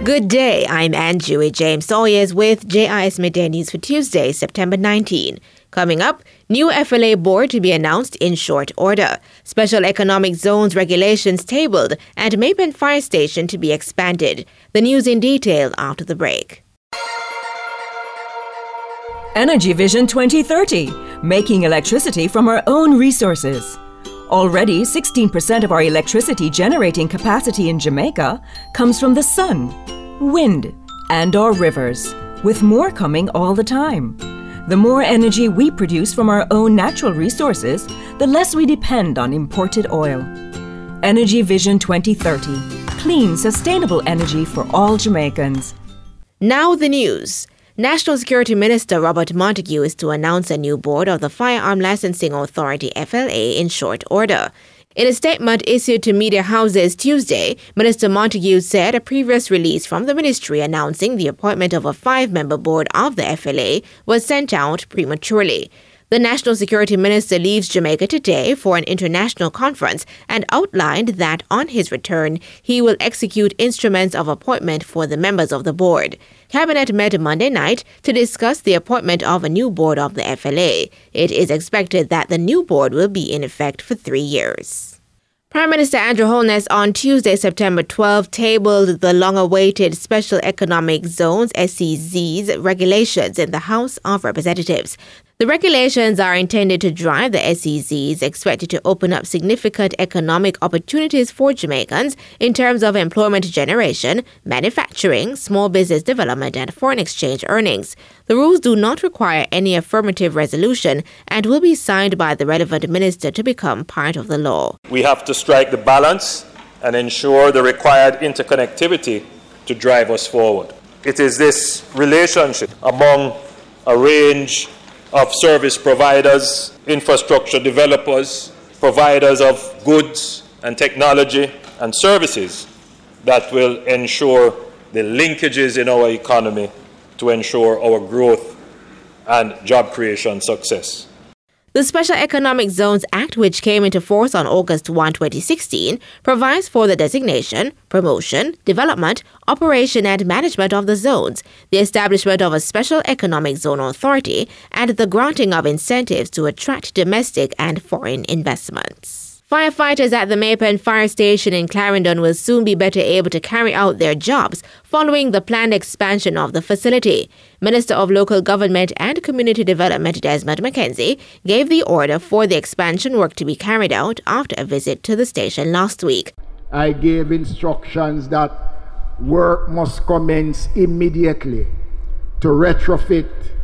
Good day, I'm Anjui James Sawyers with JIS Midday News for Tuesday, September 19. Coming up, new FLA board to be announced in short order. Special economic zones regulations tabled and Maypen Fire Station to be expanded. The news in detail after the break. Energy Vision 2030, making electricity from our own resources. Already, 16% of our electricity generating capacity in Jamaica comes from the sun, wind, and our rivers, with more coming all the time. The more energy we produce from our own natural resources, the less we depend on imported oil. Energy Vision 2030, clean, sustainable energy for all Jamaicans. Now the news. National Security Minister Robert Montague is to announce a new board of the Firearm Licensing Authority FLA in short order. In a statement issued to media houses Tuesday, Minister Montague said a previous release from the ministry announcing the appointment of a 5-member board of the FLA was sent out prematurely. The National Security Minister leaves Jamaica today for an international conference and outlined that on his return, he will execute instruments of appointment for the members of the board. Cabinet met Monday night to discuss the appointment of a new board of the FLA. It is expected that the new board will be in effect for 3 years. Prime Minister Andrew Holness on Tuesday, September 12, tabled the long-awaited Special Economic Zones SEZs regulations in the House of Representatives. The regulations are intended to drive the SEZs, expected to open up significant economic opportunities for Jamaicans in terms of employment generation, manufacturing, small business development, and foreign exchange earnings. The rules do not require any affirmative resolution and will be signed by the relevant minister to become part of the law. We have to strike the balance and ensure the required interconnectivity to drive us forward. It is this relationship among a range of service providers, infrastructure developers, providers of goods and technology and services that will ensure the linkages in our economy to ensure our growth and job creation success. The Special Economic Zones Act, which came into force on August 1, 2016, provides for the designation, promotion, development, operation and management of the zones, the establishment of a Special Economic Zone Authority, and the granting of incentives to attract domestic and foreign investments. Firefighters at the Maypen Fire Station in Clarendon will soon be better able to carry out their jobs following the planned expansion of the facility. Minister of Local Government and Community Development Desmond McKenzie gave the order for the expansion work to be carried out after a visit to the station last week. I gave instructions that work must commence immediately to retrofit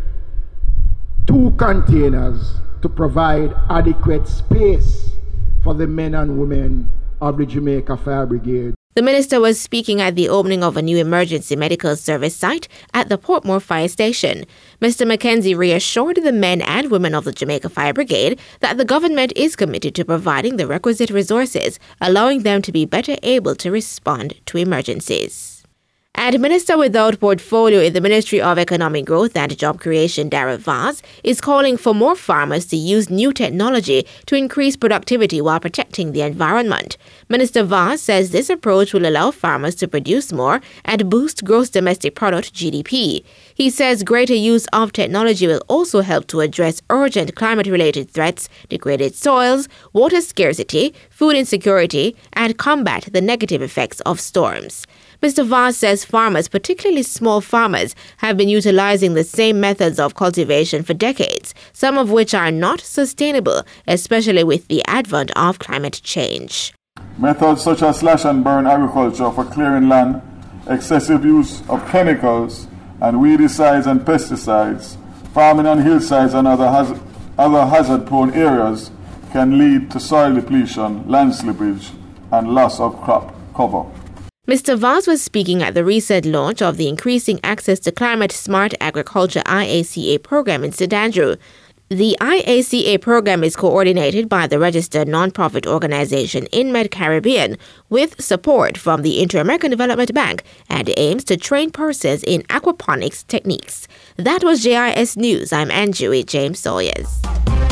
2 containers to provide adequate space for the men and women of the Jamaica Fire Brigade. The minister was speaking at the opening of a new emergency medical service site at the Portmore Fire Station. Mr. McKenzie reassured the men and women of the Jamaica Fire Brigade that the government is committed to providing the requisite resources, allowing them to be better able to respond to emergencies. And Minister without portfolio in the Ministry of Economic Growth and Job Creation, Darrell Vaz, is calling for more farmers to use new technology to increase productivity while protecting the environment. Minister Vaz says this approach will allow farmers to produce more and boost gross domestic product GDP. He says greater use of technology will also help to address urgent climate-related threats, degraded soils, water scarcity, food insecurity, and combat the negative effects of storms. Mr. Vaz says farmers, particularly small farmers, have been utilizing the same methods of cultivation for decades, some of which are not sustainable, especially with the advent of climate change. Methods such as slash and burn agriculture for clearing land, excessive use of chemicals and weedicides and pesticides, farming on hillsides and other hazard-prone areas can lead to soil depletion, land slippage, and loss of crop cover. Mr. Vaz was speaking at the recent launch of the Increasing Access to Climate Smart Agriculture IACA program in St. Andrew. The IACA program is coordinated by the registered nonprofit organization InMed Caribbean with support from the Inter-American Development Bank and aims to train persons in aquaponics techniques. That was JIS News. I'm Anjui James Sawyers.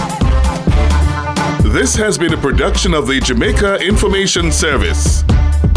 This has been a production of the Jamaica Information Service.